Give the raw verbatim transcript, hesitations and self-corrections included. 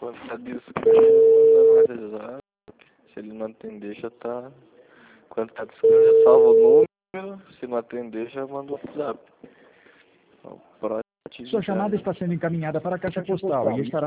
Quando tá descanso, manda no WhatsApp. Se ele não atender, já tá... Quando tá descanso, já salva o número. Se não atender, já manda o WhatsApp. Então, Sua chamada está sendo encaminhada para a caixa postal e estará